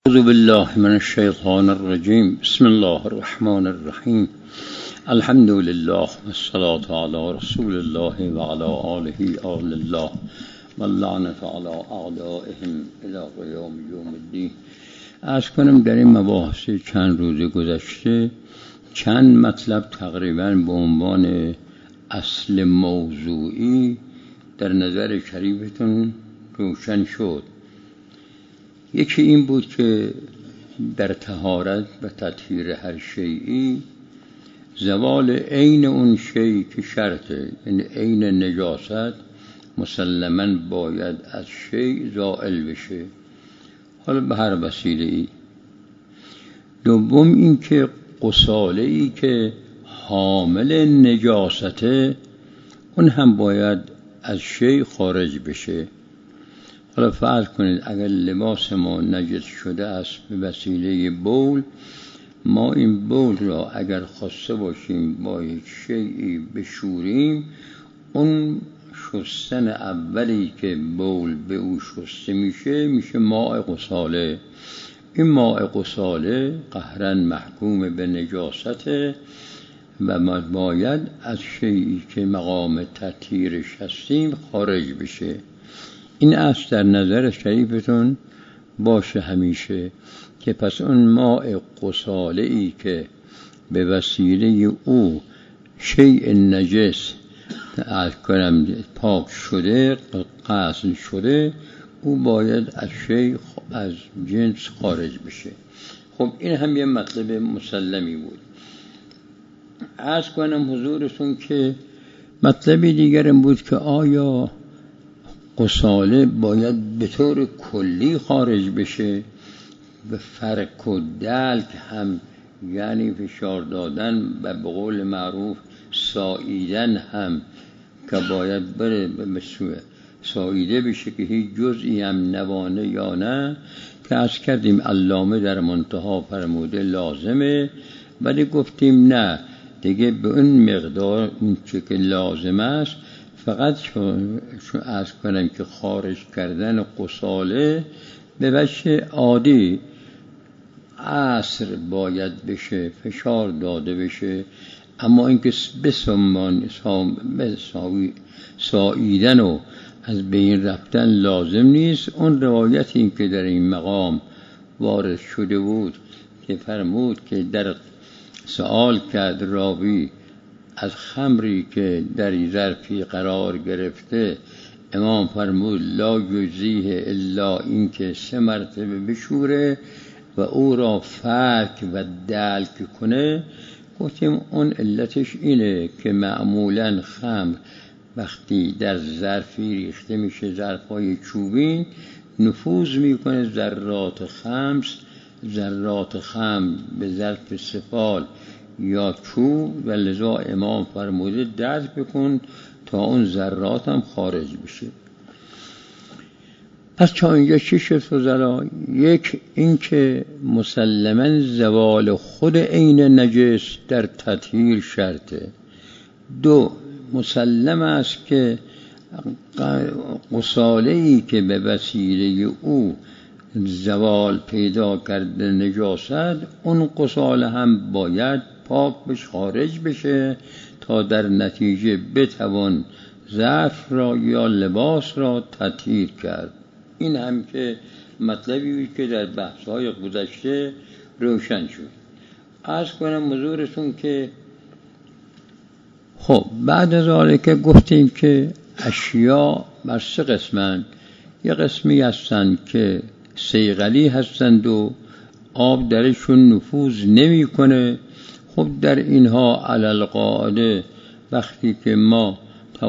أعوذ بالله من الشيطان الرجيم. بسم الله الرحمن الرحيم. الحمد لله والصلاة على رسول الله وعلى آله آل الله واللعنة على أعدائهم إلى قیام یوم الدین. عرض کنم در این مباحث چند روز گذشته چند مطلب تقریبا به عنوان اصل موضوعی در نظر شریفتون روشن شد. یکی این بود که در طهارت و تطهیر هر شیئی زوال عین اون شیء که شرطه، یعنی عین نجاست مسلماً باید از شیء زائل بشه، حالا به هر وسیله ای. دوم این که غساله ای که حامل نجاسته اون هم باید از شیء خارج بشه. حالا فرض کنید اگر لباس ما نجس شده است به وسیله بول، ما این بول را اگر خواسته باشیم با یک شیئی بشوریم، اون شستن اولی که بول به او شسته میشه ماء غساله. این ماء غساله قهراً محکوم به نجاسته و ما باید از شیئی که مقام تطهیرش هستیم خارج بشه. این اصل در نظر شریفتون باشه همیشه، که پس اون ماء غساله ای که به وسیله او شیء نجس پاک شده، غسل شده، او باید از شیء از جنس خارج بشه. خب این هم یه مطلب مسلمی بود. عرض کنم حضورتون که مطلبی دیگر بود که آیا غساله باید به طور کلی خارج بشه؟ به فرک و دلک هم، یعنی فشار دادن و به قول معروف ساییدن هم که باید بره به ساییده بشه که هیچ جزئی هم نوانه یا نه، که از کردیم علامه در منتها فرموده لازمه، ولی گفتیم نه دیگه به اون مقدار اون چه که لازم است فقط چون عرض کنم که خارج کردن غساله به وجه عادی عصر باید بشه، فشار داده بشه، اما اینکه به ساییدن و از بین رفتن لازم نیست. اون روایتی این که در این مقام وارد شده بود که فرمود که در سؤال کرد راوی از خمری که در ظرفی قرار گرفته، امام فرمود لا یجزیه الا این که 3 مرتبه بشوره و او را فرک و دلک کنه. گفتیم اون علتش اینه که معمولاً خمر وقتی در ظرفی ریخته میشه، ظرفای چوبین، نفوذ میکنه ذرات خمر به ظرف سفال یا چوب، و لذا امام فرموده درک بکن تا اون ذرات هم خارج بشه. پس تا اینجا چی شد فضلا؟ یک، این که مسلماً زوال خود عین نجس در تطهیر شرطه. 2، مسلم است که غساله‌ای که به وسیله او زوال پیدا کرده نجاست، اون غساله هم باید پاک بشه، خارج بشه، تا در نتیجه بتوان ظرف را یا لباس را تطهیر کرد. این هم که مطلبی بود که در بحث‌های گذشته روشن شد. عرض کنم حضورتون که خب بعد از آن که گفتیم که اشیا بر 3 قسمند، یه قسمی هستند که صیقلی هستند و آب درشون نفوذ نمی کنه. خب در اینها علی القاعده وقتی که ما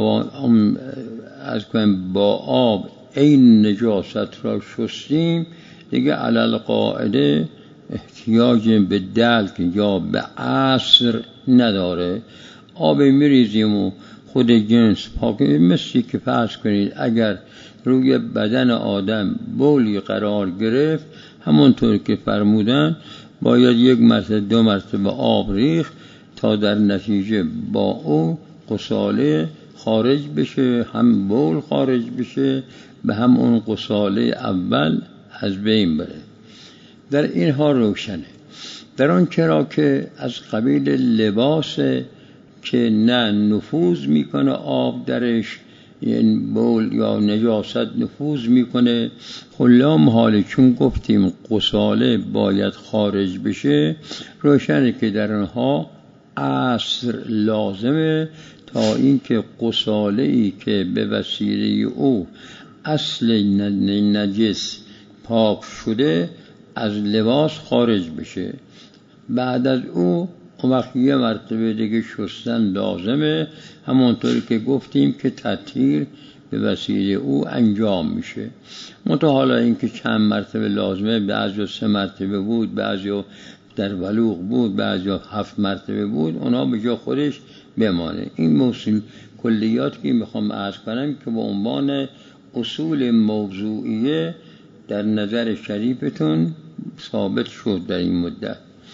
از کنیم با آب این نجاست را شستیم، دیگه علی القاعده احتیاج به دلک یا به عصر نداره. آب میریزیم و خود جنس پاک، مثل که فرض کنید اگر روی بدن آدم بولی قرار گرفت، همونطور که فرمودن باید 1 مرتبه 2 مرتبه آب ریخت تا در نتیجه با او غساله خارج بشه، هم بول خارج بشه، به هم اون غساله اول از بین بره. در اینها روشنه. در آن چرا که از قبیل لباس که نه نفوذ میکنه آب درش، یعنی بول یا نجاست نفوذ میکنه، خلام حاله چون گفتیم غساله باید خارج بشه، روشنه که در آنها عصر لازمه تا اینکه غساله ای که به وسیله او اصل نجس پاک شده از لباس خارج بشه. بعد از او وقت یه مرتبه دیگه شستن لازمه، همونطوری که گفتیم که تطهیر به وسیله او انجام میشه. منتها حالا اینکه چند مرتبه لازمه، بعضی 3 مرتبه بود، بعضی در بلوغ بود، بعضی 7 مرتبه بود، اونا به جا خودش بمانه. این موضوع کلیات که میخوام عرض کنم که به عنوان اصول موضوعیه در نظر شریفتون ثابت شد در این مدت.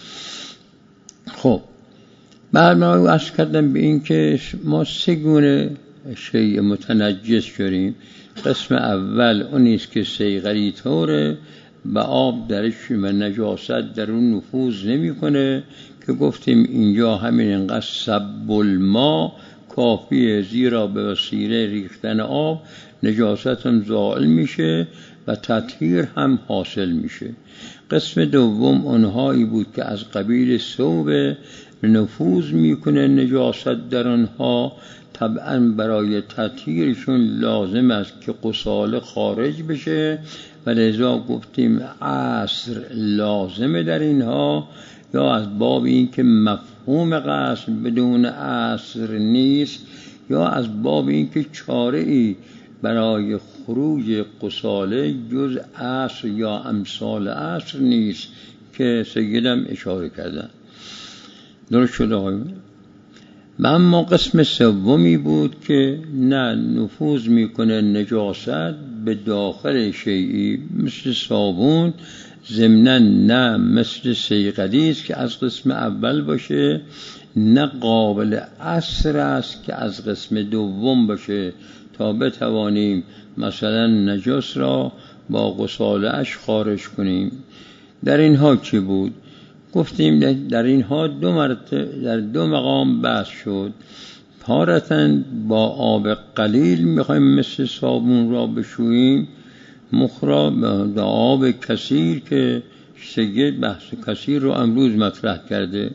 خب بعد ما عرض کردم به این که ما 3 گونه شیء متنجس داریم. قسم اول اونیست که صیقلی طوره و آب درش و نجاست در اون نفوذ نمی کنه، که گفتیم اینجا همین انقدر سب الماء کافیه، زیرا به وسیله ریختن آب نجاست هم زائل میشه و تطهیر هم حاصل میشه. قسم دوم اونهایی بود که از قبیل ثوب نفوذ میکنه نجاست در آنها، طبعا برای تطهیرشون لازم است که غساله خارج بشه و لذا گفتیم عصر لازمه در اینها، یا از باب این که مفهوم غسل بدون عصر نیست، یا از باب این که چاره ای برای خروج غساله جز عصر یا امثال عصر نیست که سیدم اشاره کردن. درست شده آقایون؟ و اما قسم سومی بود که نه نفوذ میکنه نجاست به داخل شیئی مثل صابون، ضمناً نه مثل صیقلی است که از قسم اول باشه، نه قابل عصر است که از قسم دوم باشه تا بتوانیم مثلا نجس را با غساله اش خارج کنیم. در اینها چی بود؟ گفتیم در اینها در 2 مقام بحث شد. تارةً با آب قلیل میخوایم مثل صابون را بشوییم، مخرا با آب کثیر که سید بحث کثیر رو امروز مطرح کرده.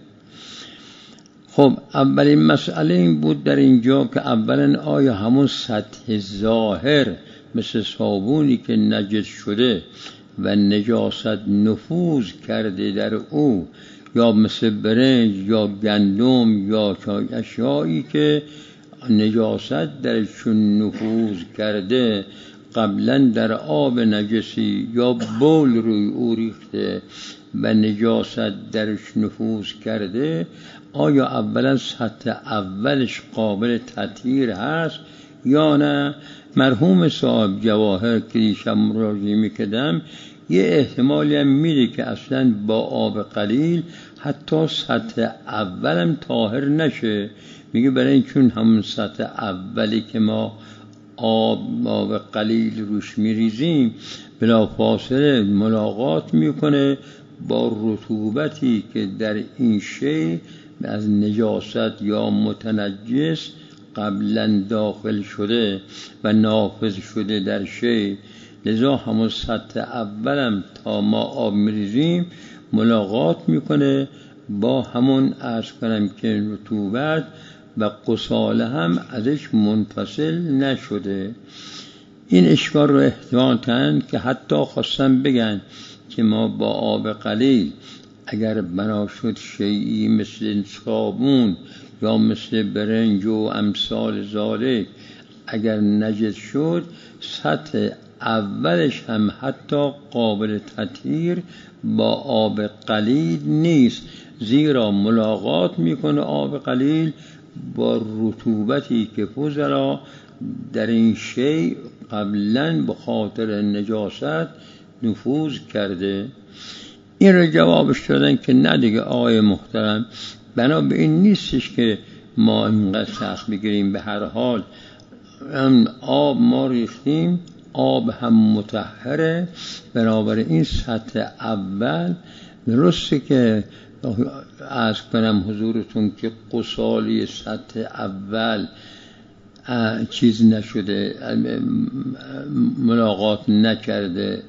خب اولین مسئله این بود در اینجا که اولا آیا همون سطح ظاهر مثل صابونی که نجس شده و نجاست نفوذ کرده در او، یا مثل برنج یا گندم یا اشیایی که نجاست درشون نفوذ کرده قبلا در آب نجسی یا بول روی او ریخته و نجاست درش نفوذ کرده، آیا اولا سطح اولش قابل تطهیر هست یا نه؟ مرحوم صاحب جواهر که دیشب راجع میکردم یه احتمالی هم میده که اصلا با آب قلیل حتی سطح اولم طاهر نشه. میگه برای این چون همون سطح اولی که ما آب قلیل روش میریزیم بلا فاصله ملاقات میکنه با رطوبتی که در این شی از نجاست یا متنجس قبلا داخل شده و نافذ شده در شی، لذا همون سطح اولم تا ما آب میریزیم ملاقات میکنه با همون عرض کنم که رطوبت و غساله هم ازش منفصل نشده. این اشکال رو احتمال کردن که حتی خواستن بگن که ما با آب قلیل اگر بنا شد شیئی مثل صابون یا مثل برنج و امثال ذالک اگر نجس شد، سطح اولش هم حتی قابل تطهیر با آب قلیل نیست، زیرا ملاقات میکنه آب قلیل با رطوبتی که فضلا در این شی قبلا به خاطر نجاست نفوذ کرده. این رو جوابش دادن که نه دیگه آقای محترم، بنا به این نیستش که ما اینقدر سخت بگیریم، به هر حال آب ما ریختیم آب هم مطهره. بنابراین سطح اول درسته که عرض کنم حضورتون که غسالی سطح اول چیز نشده، ملاقات نکرده،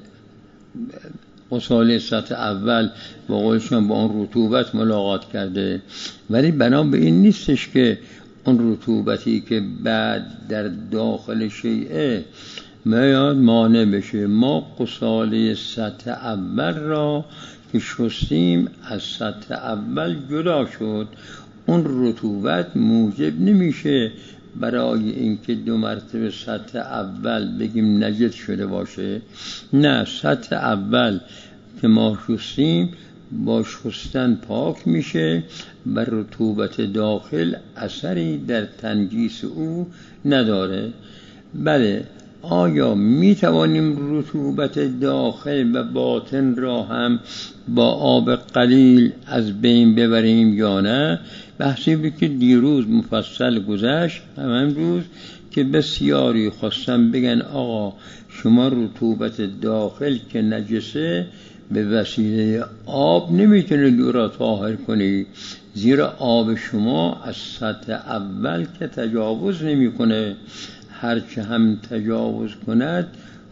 غسالی سطح اول با قولشون با اون رطوبت ملاقات کرده، ولی بنا به این نیستش که اون رطوبتی که بعد در داخل شیء میاد مانع بشه. ما غسالی سطح اول را که شستیم از سطح اول جدا شد، اون رطوبت موجب نمیشه برای اینکه 2 مرتبه سطح اول بگیم نجس شده باشه. نه، سطح اول که ما شستیم با شستن پاک میشه، بر رطوبت داخل اثری در تنجیس او نداره. بله، آیا می توانیم رطوبت داخل و باطن را هم با آب قلیل از بین ببریم یا نه؟ بحثی بود که دیروز مفصل گذشت، همان روز که بسیاری خواستن بگن آقا شما رطوبت داخل که نجسه به وسیله آب نمیتونید او را طاهر کنی، زیرا آب شما از سطح اول که تجاوز نمیکنه، هرچه هم تجاوز کند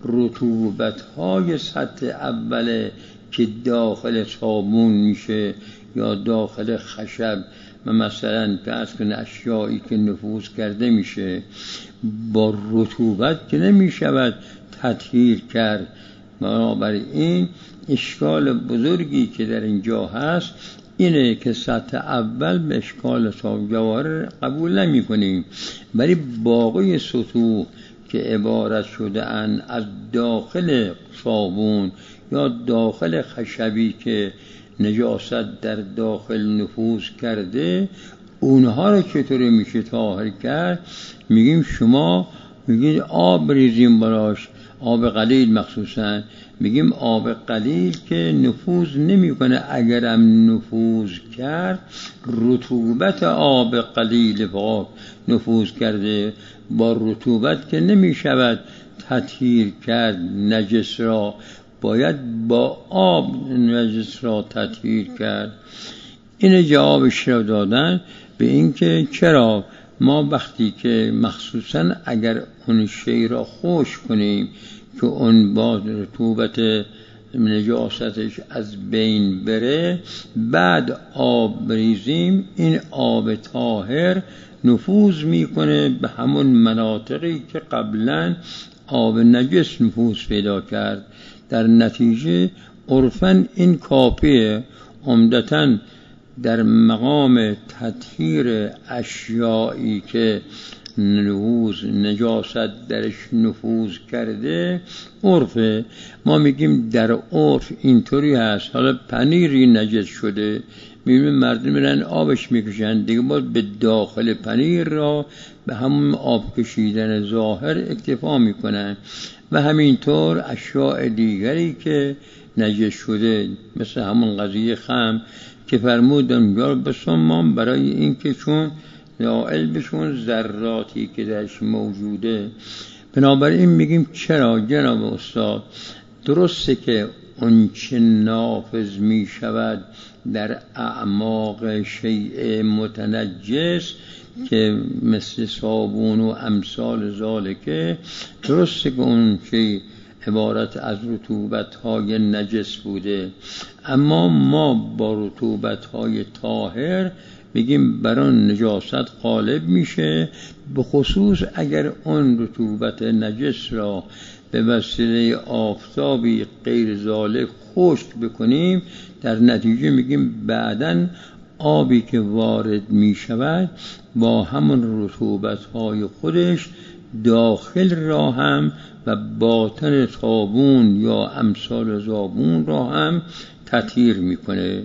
رطوبت‌های سطح اوله که داخل صابون میشه یا داخل خشب و مثلا فرض کن اشیایی که نفوذ کرده میشه، با رطوبت که نمیشود تطهیر کرد. بنابراین اشکال بزرگی که در اینجا هست اینه که سطح اول به اشکال جواهر قبول نمی کنیم، ولی باقی سطوح که عبارت شده اند از داخل صابون یا داخل خشبی که نجاست در داخل نفوذ کرده، اونها رو چطوری میشه طاهر کرد؟ میگیم شما میگید آب ریزیم براش، آب قلیل مخصوصا، میگیم آب قلیل که نفوذ نمیکنه، اگرم نفوذ کرد رطوبت آب قلیل پاک نفوذ کرده، با رطوبت که نمیشود تطهیر کرد نجس را، باید با آب نجس را تطهیر کرد. این جوابش را دادن به اینکه چرا ما وقتی که مخصوصا اگر اون شی را خشک کنیم که اون با رطوبت نجاستش از بین بره، بعد آب بریزیم، این آب طاهر نفوذ میکنه به همون مناطقی که قبلا آب نجس نفوذ پیدا کرد. در نتیجه عرفاً این کافیه. عمدتاً در مقام تطهیر اشیایی که نجاست درش نفوذ کرده عرفه. ما میگیم در عرف اینطوری هست. حالا پنیری نجس شده، میبینیم مردم میرن آبش میکشن دیگه، باید به داخل پنیر را به همون آب کشیدن ظاهر اکتفا میکنن. و همینطور اشیاء دیگری که نجس شده، مثل همون قضیه خمر که فرمودن یا بسمان، برای اینکه چون نائل بشون ذراتی که درش موجوده. بنابراین میگیم چرا جناب استاد درسته که اون چه نافذ می شود در اعماق شیء متنجس که مثل صابون و امثال ذالکه، درسته که اون شیء عبارت از رطوبت‌های نجس بوده، اما ما با رطوبت‌های طاهر میگیم بران نجاست غالب میشه، به خصوص اگر اون رطوبت نجس را به وسیله آفتابی غیر ذالک خشک بکنیم، در نتیجه میگیم بعداً آبی که وارد میشود با همون رطوبت‌های خودش داخل را هم و باطن صابون یا امثال صابون را هم تطهیر میکنه.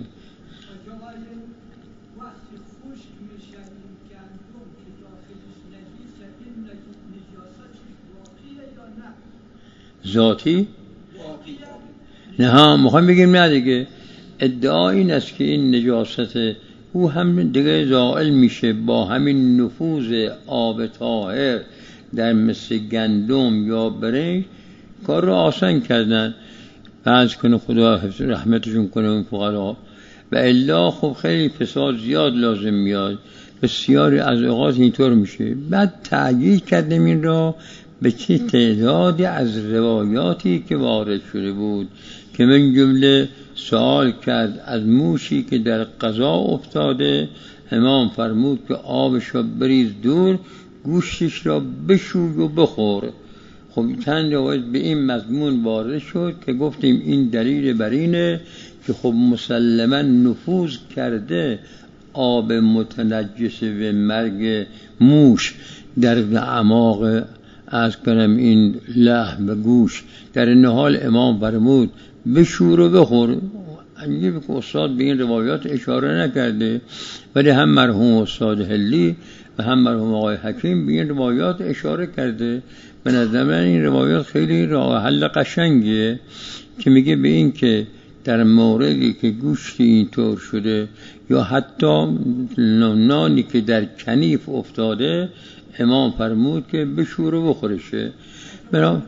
ذاتی؟ نه ها، میخوایم بگیم نه دیگه. ادعا این است که این نجاست او هم دیگه زائل میشه با همین نفوذ آب طاهر در مثل گندم یا برنج. کار رو آسان کردن. فرض کنه خدا حفظ رحمتشون کنه اون فقرا، و الا خب خیلی فساد زیاد لازم میاد. بسیاری از اوقات اینطور میشه. بعد تعیین کردیم این را به چه تعدادی از روایاتی که وارد شده بود، که من جمله سوال کرد از موشی که در قضا افتاده، امام فرمود که آبش را بریز دور، گوشتش را بشوی و بخور. خب چند روایت به این مضمون وارد شد که گفتیم این دلیل بر اینه که خب مسلما نفوذ کرده آب متنجس و مرگ موش در اعماق از کنم این لحم و گوش. در این حال امام فرمود بشور و بخور. عجیبه که استاد به این روایات اشاره نکرده، ولی هم مرحوم استاد هلی و هم مرحوم آقای حکیم به این روایات اشاره کرده. به نظر من این روایات خیلی راه حل قشنگیه که میگه به این که در موردی که گوشت اینطور شده یا حتی نانی که در کنیف افتاده، امام فرمود که بشور و بخورشه. برام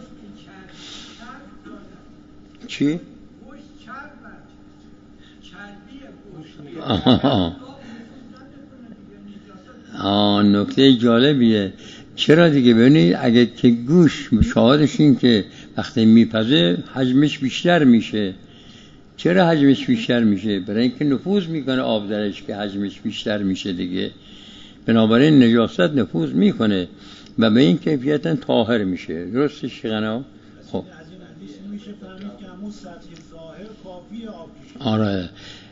چی؟ نکته جالبیه. چرا دیگه؟ ببینید اگه که گوش شاهدش این که وقتی میپزه حجمش بیشتر میشه. چرا حجمش بیشتر میشه؟ برای اینکه نفوذ میکنه آب درش که حجمش بیشتر میشه دیگه. بنابراین نجاست نفوذ میکنه و به این کیفیتا طاهر میشه. درسته شیخنا؟ خب از این حدیث میشه فهمید که همون سطح ظاهر کافی آب کشید. آره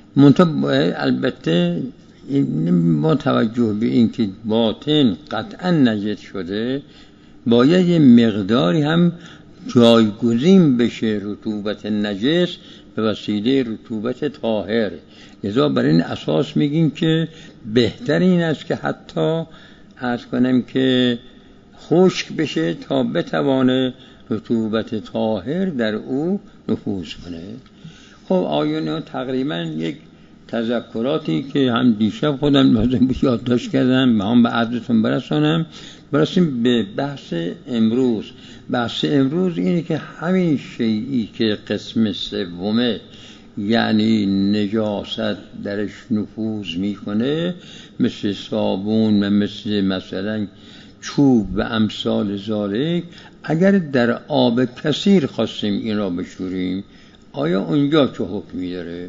البته با توجه به این که باطن قطعا نجس شده، باید یه مقداری هم جایگزین بشه رطوبت نجس به وسیله رطوبت طاهر. لذا بر این اساس میگیم که بهتر این است که حتی عرض کنم که خشک بشه تا بتوانه رطوبت طاهر در او نفوذ کنه. خب آیون تقریبا یک تذکراتی که هم دیشب خودم لازم بود یادداشت کردم و هم به عرضتون برسیم به بحث امروز. بحث امروز اینه که همین شیئی که قسم سومه، یعنی نجاست درش نفوذ میکنه، مثل صابون و مثلا چوب و امثال ذالک، اگر در آب کثیر خواستیم این را بشوریم، آیا اونجا چه حکمی داره؟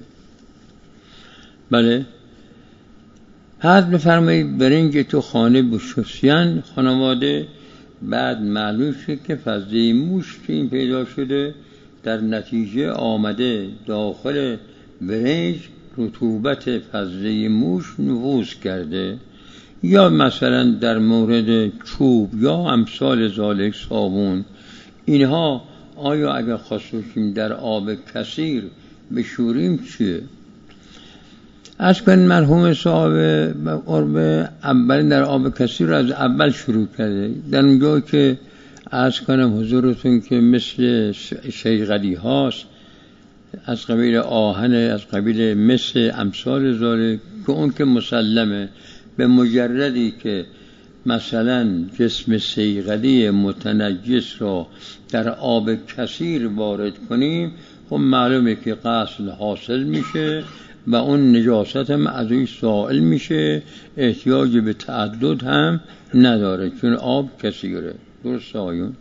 بله، حد بفرمایید برنج تو خانه بشوسیان خانواده، بعد معلوم شد که فضله موش که این پیدا شده، در نتیجه آمده داخل برنج رطوبت فضله موش نفوذ کرده. یا مثلا در مورد چوب یا امثال ذالک صابون، اینها آیا اگر خواستیم در آب کثیر بشوریم چیه؟ از کن مرحوم صاحب قرب اول در آب کثیر رو از اول شروع کرده، در اونجا که از کنم حضورتون که مثل شیغلی هاست، از قبیل آهن، از قبیل مثل امثال ذالک، که اون که مسلمه به مجردی که مثلا جسم صیقلی متنجس را در آب کثیر وارد کنیم، خب معلومه که غسل حاصل میشه و اون نجاست هم از این سائل میشه، احتیاج به تعدد هم نداره چون آب کثیره. درست آیون؟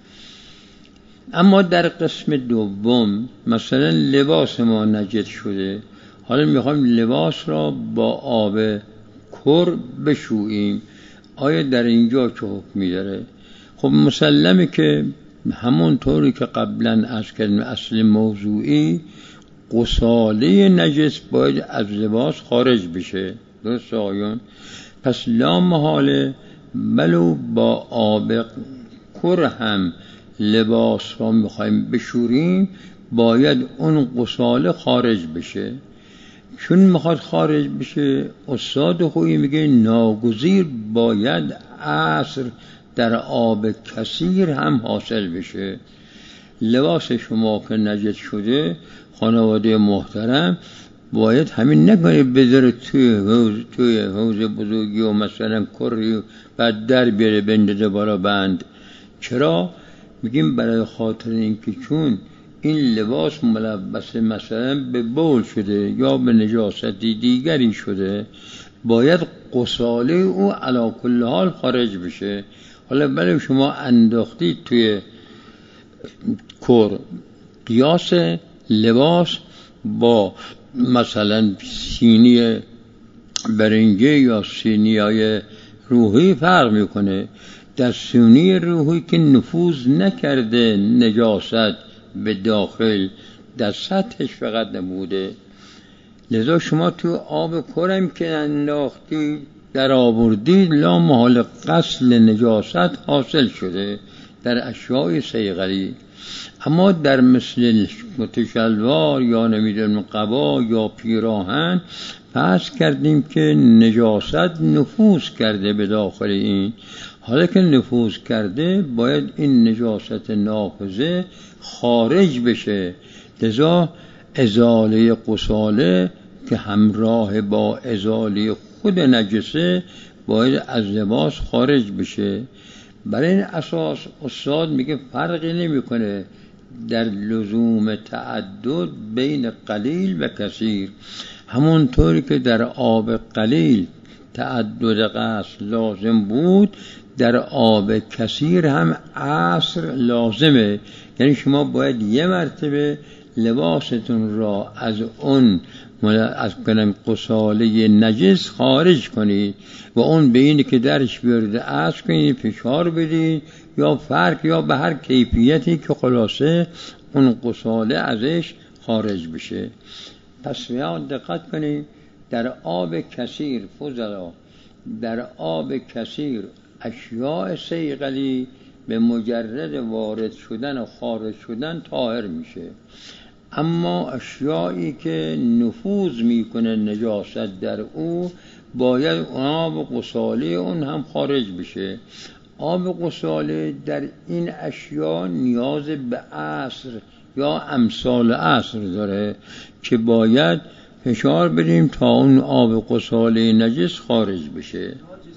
اما در قسم دوم مثلا لباس ما نجس شده، حالا میخوایم لباس را با آب کر بشوییم، آیا در اینجا چه حکمی داره؟ خب مسلمه که همون طوری که قبلا از کلمه اصل موضوعی، غساله نجس باید از لباس خارج بشه. درست آیون؟ پس لا محاله بلو با آب کر هم لباس را میخوایم بشوریم، باید اون غساله خارج بشه. چون میخواد خارج بشه، استاد خویی میگه ناگزیر باید عصر در آب کثیر هم حاصل بشه. لباس شما که نجس شده، خانواده محترم، باید همین نکنه بذاره توی حوض بزرگی و مثلا کری بعد در بیاره بندازه بالا بند. چرا؟ میگیم برای خاطر اینکه چون این لباس ملبس مثلا به بول شده یا به نجاستی دیگری شده، باید غساله او علی کل حال خارج بشه. حالا بله شما انداختید توی کور، قیاس لباس با مثلا سینی برنجه یا سینیای روحی فرق میکنه. در سینی روحی که نفوذ نکرده نجاست به داخل، در سطحش فقط نموده، لذا شما تو آب کرم که انداختید در آوردید، لا محال غسل نجاست حاصل شده در اشیاء صیقلی. اما در مثل متشلوار یا نمیدونم قبا یا پیراهن فرض کردیم که نجاست نفوذ کرده به داخل این. حالا که نفوذ کرده باید این نجاست نافذه خارج بشه، لذا ازاله غساله که همراه با ازاله خود نجسه باید از لباس خارج بشه. برای این اساس استاد میگه فرقی نمیکنه در لزوم تعدد بین قلیل و کثیر. همونطوری که در آب قلیل تعدد غسل لازم بود، در آب کثیر هم عصر لازمه. یعنی شما باید یه مرتبه لباستون را از اون غساله نجس خارج کنید و اون به اینی که درش بیارید عصر کنید، فشار بدید یا فرق یا به هر کیفیتی که خلاصه اون غساله ازش خارج بشه. پس بیان دقت کنید، در آب کثیر فضلا، در آب کثیر اشیاء صیقلی به مجرد وارد شدن و خارج شدن طاهر میشه. اما اشیایی که نفوذ میکنه نجاست در او، باید آب غساله اون هم خارج بشه. آب غساله در این اشیا نیاز به عصر یا امثال عصر داره که باید فشار بدیم تا اون آب غساله نجس خارج بشه.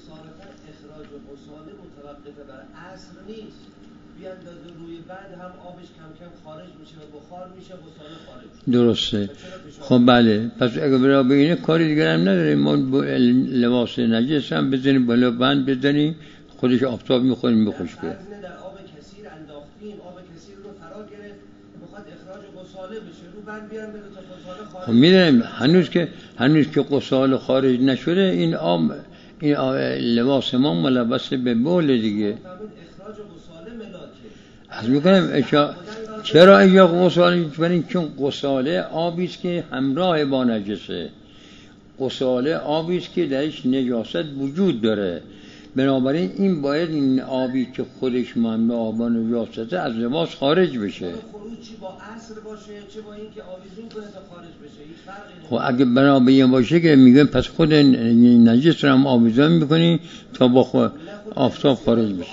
درسته. خب بله، پس اگه برای بگینه کاری دیگر هم نداریم، ما لباس نجس هم بزنیم بالا بند بزنیم، خودش آفتاب میخوریم میخوش کنیم. در آب کثیر انداختیم، آب کثیر رو فرا گرفت، میخواد اخراج غساله بشه، رو بند بیارم بده تا غساله خارج. خب میدونیم هنوز که غساله خارج نشده، این لباس ما ملبس به بول دیگه. اخراج غساله ملاکه. از میکنم چرا اینجا غساله؟ چون غساله آبی است که همراه با نجسه. غساله آبی است که درش نجاست وجود داره. بنابراین این باید این آبی که خودش همراه با نجاسته از لباس خارج بشه. خروج چی با عصر باشه چه با این که آویزون کنه تا خارج بشه، هیچ فرقی نمیکنه. خب اگه بنابراین باشه که میگن پس خود نجس رو هم آویزان میکنی تا با خود آفتاب خارج بشه.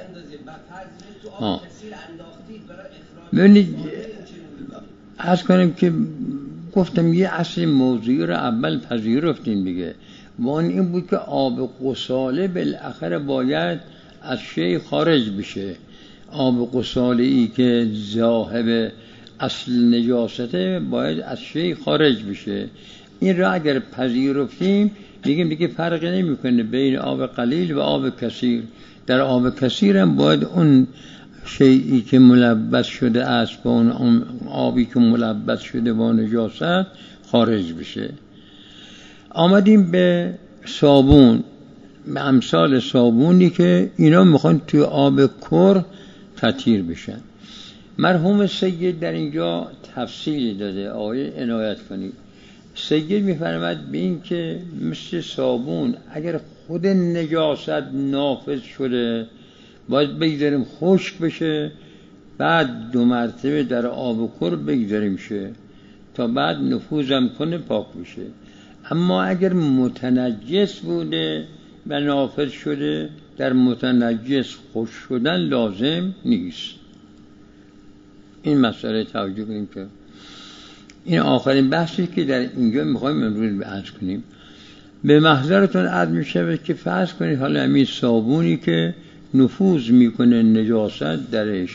ببینید عرض کنیم که گفتم یه اصل موضوعی رو اول پذیرفتیم دیگه، و این بود که آب غساله بالاخره باید از شی خارج بشه. آب غساله ای که ذاهب اصل نجاسته باید از شی خارج بشه. این را اگر پذیرفتیم میگیم دیگه فرقی نمیکنه بین آب قلیل و آب کثیر. در آب کثیر هم باید اون شیئی که ملبس شده است با اون آبی که ملبس شده با نجاست خارج بشه. آمدیم به صابون، به امثال صابونی که اینا میخوان توی آب کر تطهیر بشن. مرحوم سید در اینجا تفصیلی داده، آقای عنایت کنید. سید میفرماد به این که مثل صابون اگر خود نجاست نافذ شده باید بگذاریم خشک بشه، بعد 2 مرتبه در آب کر بگذاریم شه تا بعد نفوذم کنه پاک بشه. اما اگر متنجس بوده و نافذ شده، در متنجس خشک شدن لازم نیست. این مسئله توجه کنیم که این آخرین بحثی که در اینجا میخوایم امروز بحث کنیم. به محضرتون عرض میشه که فرض کنید حالا همین صابونی که نفوذ میکنه نجاست درش،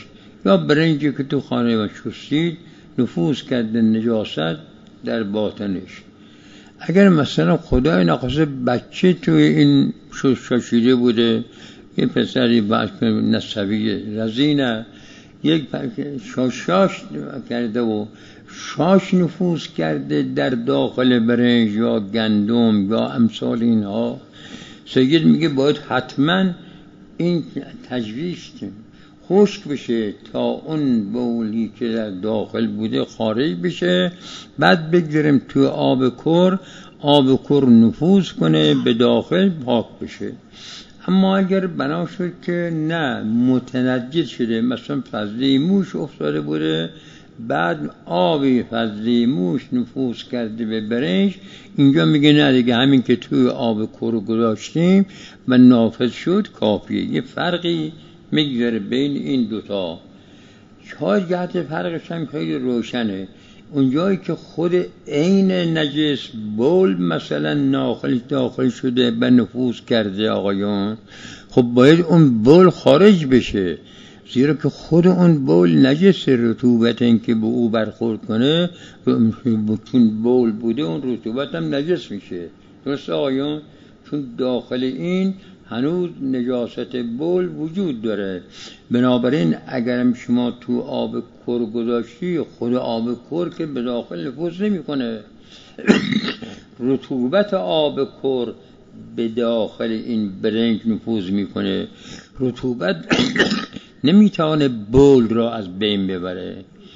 یا برنجی که تو خانه و شستید نفوذ کرده نجاست در باطنش. اگر مثلا خدای نخواسته بچه توی این شاشیده بوده، یه پسری نسبی رزینه یک شاش کرده و شاش نفوذ کرده در داخل برنج یا گندم یا امثال اینها، سید میگه باید حتما این تجویز خشک بشه تا اون بولی که در داخل بوده خارج بشه، بعد بگذاریم توی آب کر نفوذ کنه به داخل پاک بشه. اما اگر بنا شد که نه متنجس شده، مثلا فضله موش افتاده بوده، بعد آبی فضله موش نفوذ کرده به برنج، اینجا میگه نه دیگه همین که توی آب کر گذاشتیم و نافذ شد کافیه. یه فرقی میگذاره بین این دوتا. چهار جهت فرقش هم خیلی روشنه. اونجایی که خود عین نجس بول مثلا داخل شده و نفوذ کرده آقایان، خب باید اون بول خارج بشه، زیرا که خود اون بول نجس، رطوبت این که به او برخورد کنه چون بول بوده اون رطوبت هم نجس میشه. درست آقایان؟ چون داخل این هنوز نجاست بول وجود داره. بنابراین اگرم شما تو آب کر گذاشتی، خود آب کر که به داخل نفوذ نمیکنه، رطوبت آب کر به داخل این برنج نفوذ میکنه. رطوبت نمیتونه بول را از بین ببره.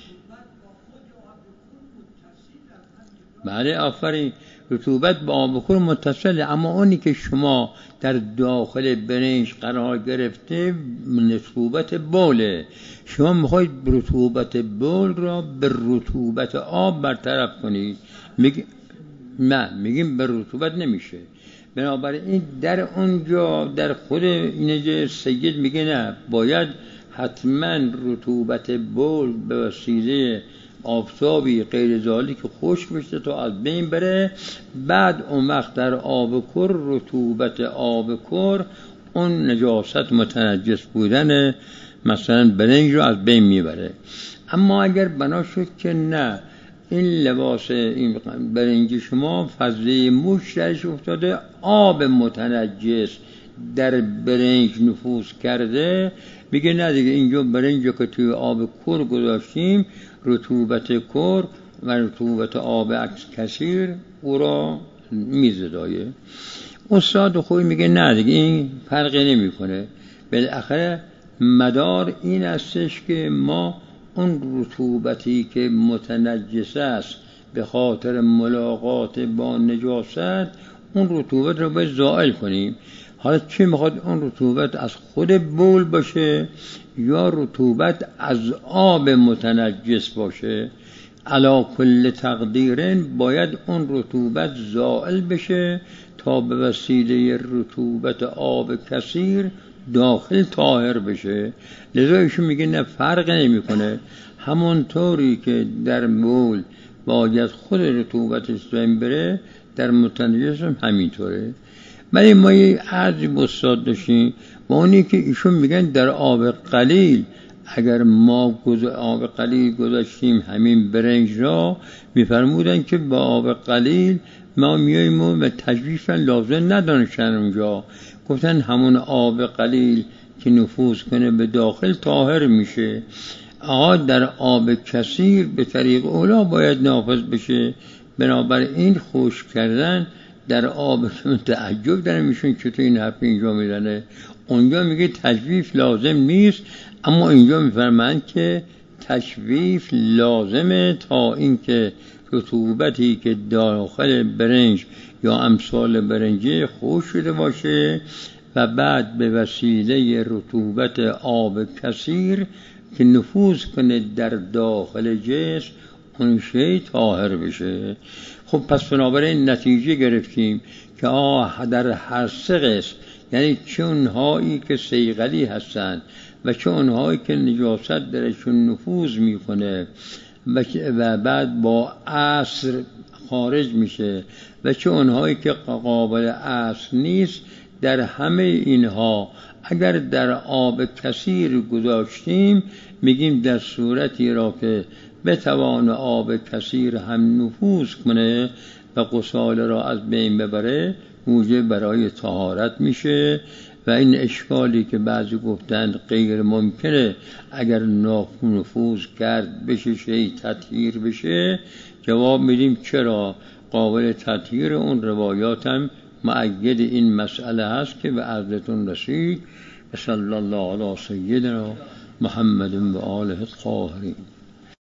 بله آفرین، رطوبت با آب کر متصله، اما اونی که شما در داخل برنج قرار گرفته رطوبت بوله. شما میخواید رطوبت بول را به رطوبت آب برطرف کنید. میگیم به رطوبت نمیشه. بنابراین در اونجا در خود اینجا سید میگه نه، باید حتما رطوبت بول به وسیله آفتابی غیر ذالی که خشک بشه تا از بین بره. بعد اون وقت در آب کر رطوبت آب کر اون نجاست متنجس بودن مثلا برنج رو از بین میبره. اما اگر بنا شد که نه، این لباس این برنج شما فضله موش درش افتاده، آب متنجس در برنج نفوذ کرده، میگه نه دیگه اینجا برنج که توی آب کر گذاشتیم، رطوبت کر و رطوبت آب کثیر او را میزدایه. استاد خوبی میگه نه دیگه این فرقی نمی کنه. بالاخره مدار این استش که ما اون رطوبتی که متنجس است به خاطر ملاقات با نجاست، اون رطوبت رو باید زائل کنیم. حالا چی میخواد؟ اون رطوبت از خود بول باشه یا رطوبت از آب متنجس باشه؟ علا کل تقدیرن باید اون رطوبت زائل بشه تا به وسیله رطوبت آب کثیر داخل طاهر بشه. لذا ایشون میگه نه فرق نمیکنه، همونطوری که در بول باید خود رطوبتش بین بره، در متنجس هم همینطوره. ولی ما یه عرضی بستاد داشتیم با اونی که ایشون میگن در آب قلیل، اگر ما آب قلیل گذاشتیم همین برنج را، میفرمودن که با آب قلیل ما میاییم و تجویز لازم ندانشن اونجا، گفتن همون آب قلیل که نفوذ کنه به داخل طاهر میشه. در آب کثیر به طریق اولا باید نافذ بشه. بنابراین خشک کردن در آب تعجب داره میشون چطور این حرف اینجا میزنه. اونجا میگه تجویف لازم نیست، اما اینجا میفرمایند که تجویف لازمه تا اینکه رطوبتی که داخل برنج یا امثال برنجه خشک شده باشه و بعد به وسیله رطوبت آب کثیر که نفوذ کنه در داخل جسم اون شی طاهر بشه. خب پس بنابراین نتیجه گرفتیم که در هر سه قسم، یعنی چه اونهایی که صیقلی هستن و چه اونهایی که نجاست درشون نفوذ میکنه و بعد با عصر خارج میشه و چه اونهایی که قابل عصر نیست، در همه اینها اگر در آب کثیر گذاشتیم میگیم در صورتی را که بتوان آب کثیر هم نفوذ کنه و غساله را از بین ببره موجب برای طهارت میشه. و این اشکالی که بعضی گفتند غیر ممکنه اگر نفوذ کرد بشه شی تطهیر بشه، جواب میدیم چرا قابل تطهیر. اون روایات هم مؤید این مسئله هست که به عرضتون رسید. صلی الله علی سیدنا محمد و آله الطاهرین.